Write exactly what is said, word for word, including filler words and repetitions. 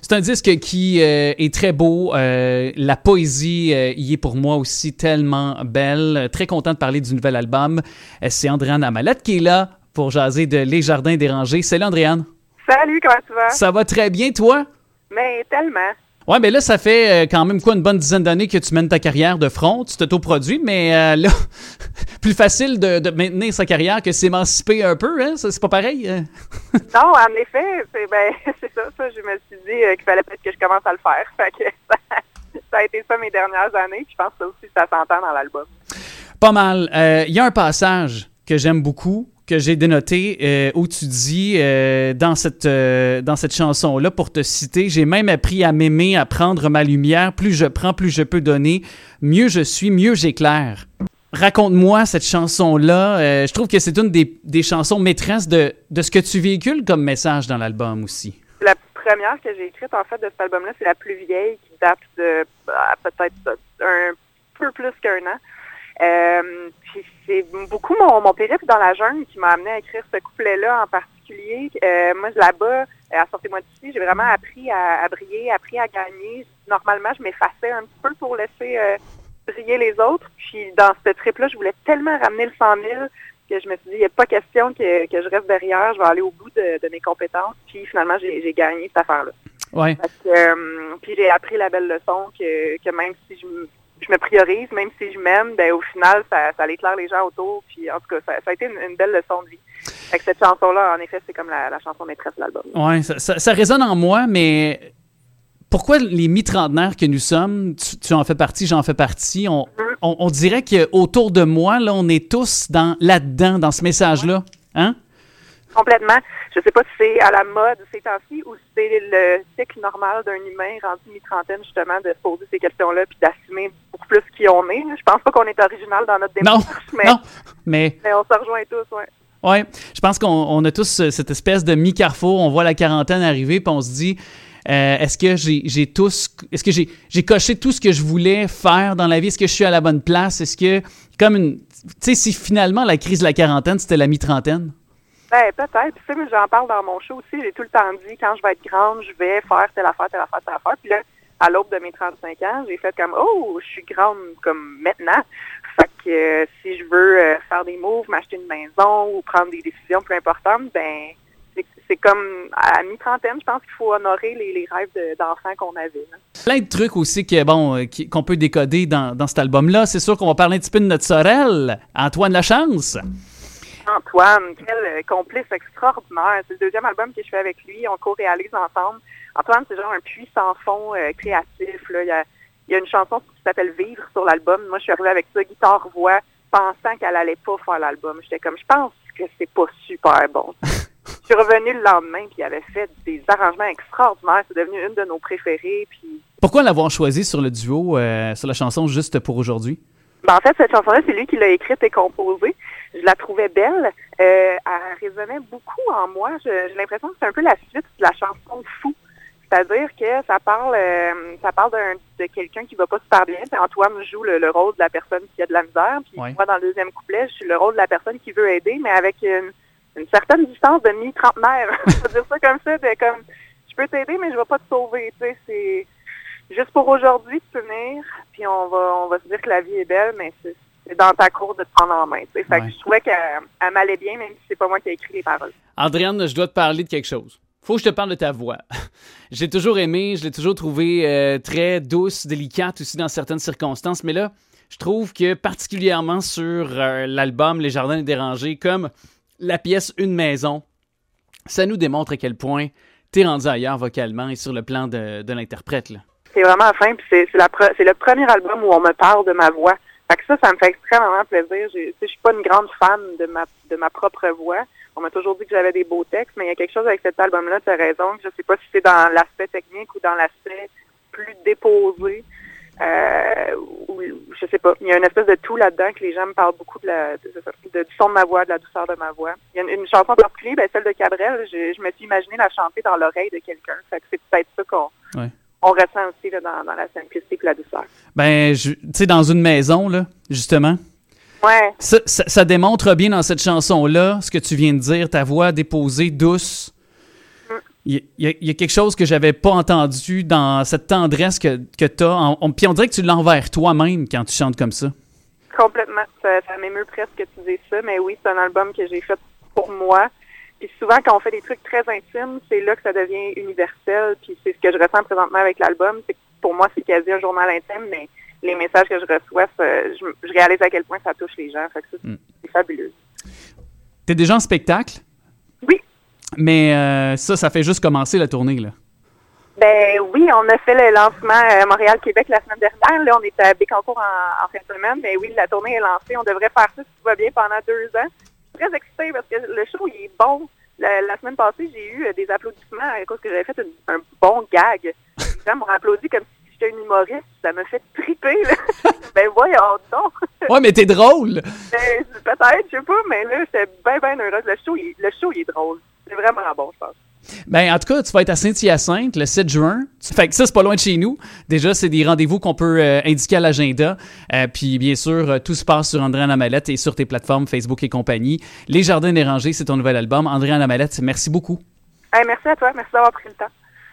C'est un disque qui euh, est très beau. Euh, la poésie euh, y est pour moi aussi tellement belle. Très content de parler du nouvel album. Euh, c'est Andréane Amalette qui est là pour jaser de Les Jardins dérangés. Salut Andréane. Salut, comment tu vas? Ça va très bien, toi? Mais tellement. Ouais, mais là, ça fait euh, quand même quoi une bonne dizaine d'années que tu mènes ta carrière de front, tu t'autoproduis, mais euh, là, plus facile de, de maintenir sa carrière que s'émanciper un peu, hein? Ça, c'est pas pareil? Hein? Non, en effet, c'est, ben, c'est ça, ça, je me suis dit euh, qu'il fallait peut-être que je commence à le faire. Fait que ça, ça a été ça mes dernières années, puis je pense que ça aussi, ça s'entend dans l'album. Pas mal. Il euh, y a un passage que j'aime beaucoup, que j'ai dénoté, euh, où tu dis, euh, dans cette euh, dans cette chanson-là, pour te citer, « J'ai même appris à m'aimer, à prendre ma lumière. Plus je prends, plus je peux donner. Mieux je suis, mieux j'éclaire. » Raconte-moi cette chanson-là. Euh, je trouve que c'est une des, des chansons maîtresses de, de ce que tu véhicules comme message dans l'album aussi. La première que j'ai écrite, en fait, de cet album-là, c'est la plus vieille, qui date de bah, peut-être un peu plus qu'un an. Euh, puis c'est beaucoup mon, mon périple dans la jungle qui m'a amené à écrire ce couplet-là en particulier. Euh, moi, là-bas, à Sortez-moi d'ici, j'ai vraiment appris à, à briller, appris à gagner. Normalement, je m'effaçais un petit peu pour laisser euh, briller les autres. Puis dans ce trip-là, je voulais tellement ramener le cent mille que je me suis dit, il n'y a pas question que, que je reste derrière, je vais aller au bout de, de mes compétences. Puis finalement, j'ai, j'ai gagné cette affaire-là. Ouais. Parce que, euh, puis j'ai appris la belle leçon que, que même si je me je me priorise, même si je m'aime, ben au final, ça, ça éclaire les gens autour. Puis en tout cas, ça, ça a été une, une belle leçon de vie. Fait que cette chanson-là, en effet, c'est comme la, la chanson maîtresse de l'album. Oui, ça, ça, ça résonne en moi, mais pourquoi les mi-trentenaires que nous sommes, tu, tu en fais partie, j'en fais partie, on, mm. on, on dirait qu'autour de moi, là, on est tous dans, là-dedans, dans ce message-là. Hein? Complètement. Je sais pas si c'est à la mode ces temps-ci ou si c'est le cycle normal d'un humain rendu mi-trentaine, justement, de se poser ces questions-là puis d'assumer pour plus qui on est. Je pense pas qu'on est original dans notre démarche, non, mais, non, mais... mais on se rejoint tous, ouais. Oui, je pense qu'on on a tous cette espèce de mi-carrefour. On voit la quarantaine arriver puis on se dit, euh, est-ce que j'ai, j'ai tous, est-ce que j'ai, j'ai coché tout ce que je voulais faire dans la vie? Est-ce que je suis à la bonne place? Est-ce que, comme une, tu sais, si finalement la crise de la quarantaine, c'était la mi-trentaine? Ben, peut-être. Tu sais, mais j'en parle dans mon show aussi. J'ai tout le temps dit, quand je vais être grande, je vais faire telle affaire, telle affaire, telle affaire. Puis là, à l'aube de mes trente-cinq ans, j'ai fait comme, oh, je suis grande comme maintenant. Fait que euh, si je veux euh, faire des moves, m'acheter une maison ou prendre des décisions plus importantes, ben, c'est, c'est comme, à mi-trentaine, je pense qu'il faut honorer les, les rêves de, d'enfants qu'on avait. Là. Plein de trucs aussi que, bon, euh, qui, qu'on peut décoder dans, dans cet album-là. C'est sûr qu'on va parler un petit peu de notre Sorel, Antoine Lachance. Antoine, quel complice extraordinaire. C'est le deuxième album que je fais avec lui. On co-réalise ensemble. Antoine, c'est genre un puits sans fond euh, créatif. Là. Il, y a, il y a une chanson qui s'appelle « Vivre » sur l'album. Moi, je suis arrivée avec ça, guitare-voix, pensant qu'elle allait pas faire l'album. J'étais comme, je pense que c'est pas super bon. Je suis revenue le lendemain, puis il avait fait des arrangements extraordinaires. C'est devenu une de nos préférées. Puis... Pourquoi l'avoir choisi sur le duo, euh, sur la chanson « Juste pour aujourd'hui » ? Ben, en fait, cette chanson-là, c'est lui qui l'a écrite et composée. Je la trouvais belle. Euh, elle résonnait beaucoup en moi. Je, j'ai l'impression que c'est un peu la suite de la chanson Fou. C'est-à-dire que ça parle euh, ça parle d'un, de quelqu'un qui va pas super bien. Puis Antoine joue le, le rôle de la personne qui a de la misère. Puis ouais. Moi, dans le deuxième couplet, je suis le rôle de la personne qui veut aider, mais avec une, une certaine distance de mi-trentenaire. Je vais dire ça comme ça, de comme, je peux t'aider, mais je vais pas te sauver. Tu sais, c'est... Juste pour aujourd'hui, tu peux venir, puis on va on va se dire que la vie est belle, mais c'est, c'est dans ta cour de te prendre en main. Fait ouais. que je trouvais qu'elle elle m'allait bien, même si c'est pas moi qui ai écrit les paroles. Andréane, je dois te parler de quelque chose. Faut que je te parle de ta voix. Je l'ai toujours aimée, je l'ai toujours trouvée euh, très douce, délicate aussi dans certaines circonstances, mais là, je trouve que particulièrement sur euh, l'album Les Jardins dérangés, comme la pièce Une maison, ça nous démontre à quel point t'es rendu ailleurs vocalement et sur le plan de, de l'interprète, là. C'est vraiment fin, puis c'est, c'est, la pre- c'est le premier album où on me parle de ma voix. Fait que ça, ça me fait extrêmement plaisir. Je ne suis pas une grande fan de ma de ma propre voix. On m'a toujours dit que j'avais des beaux textes, mais il y a quelque chose avec cet album-là, tu as raison. Je sais pas si c'est dans l'aspect technique ou dans l'aspect plus déposé. Euh, ou, je sais pas. Il y a une espèce de tout là-dedans que les gens me parlent beaucoup de la, de, de, de, du son de ma voix, de la douceur de ma voix. Il y a une, une chanson en particulier, ben, celle de Cabrel, je, je me suis imaginé la chanter dans l'oreille de quelqu'un. Fait que c'est peut-être ça qu'on... Ouais. On ressent aussi là, dans, dans la simplicité et la douceur. Ben, tu sais, dans une maison, là, justement. Ouais. Ça, ça, ça démontre bien dans cette chanson-là ce que tu viens de dire, ta voix déposée, douce. Mm. il y, a, il y a quelque chose que j'avais pas entendu dans cette tendresse que, que tu as. Puis on dirait que tu l'envers toi-même quand tu chantes comme ça. Complètement. Ça, ça m'émeut presque que tu dises ça, mais oui, c'est un album que j'ai fait pour moi. Puis souvent, quand on fait des trucs très intimes, c'est là que ça devient universel. Puis c'est ce que je ressens présentement avec l'album. C'est que pour moi, c'est quasi un journal intime, mais les messages que je reçois, ça, je, je réalise à quel point ça touche les gens. Fait que ça, c'est, mm. c'est fabuleux. T'es déjà en spectacle? Oui. Mais euh, ça, ça fait juste commencer la tournée, là. Ben oui, on a fait le lancement à Montréal-Québec la semaine dernière. Là, on est à Bécancour en, en fin de semaine. Mais oui, la tournée est lancée. On devrait faire ça, si tout va bien, pendant deux ans. Je suis très excitée parce que le show, il est bon. La, la semaine passée, j'ai eu des applaudissements à cause que j'avais fait une, un bon gag. Les gens m'ont applaudi comme si j'étais une humoriste. Ça m'a fait triper, là. Ben voyons donc. Ouais, mais t'es drôle. Ben, peut-être, je sais pas, mais là, j'étais bien, bien heureuse. Le show, il, le show, il est drôle. C'est vraiment bon, je pense. Ben, en tout cas, tu vas être à Saint-Hyacinthe le sept juin. Fait que ça, c'est pas loin de chez nous. Déjà, c'est des rendez-vous qu'on peut euh, indiquer à l'agenda. Euh, puis, bien sûr, euh, tout se passe sur Andréane Lamalette et sur tes plateformes Facebook et compagnie. Les Jardins dérangés, c'est ton nouvel album. Andréane Lamalette, merci beaucoup. Hey, merci à toi. Merci d'avoir pris le temps.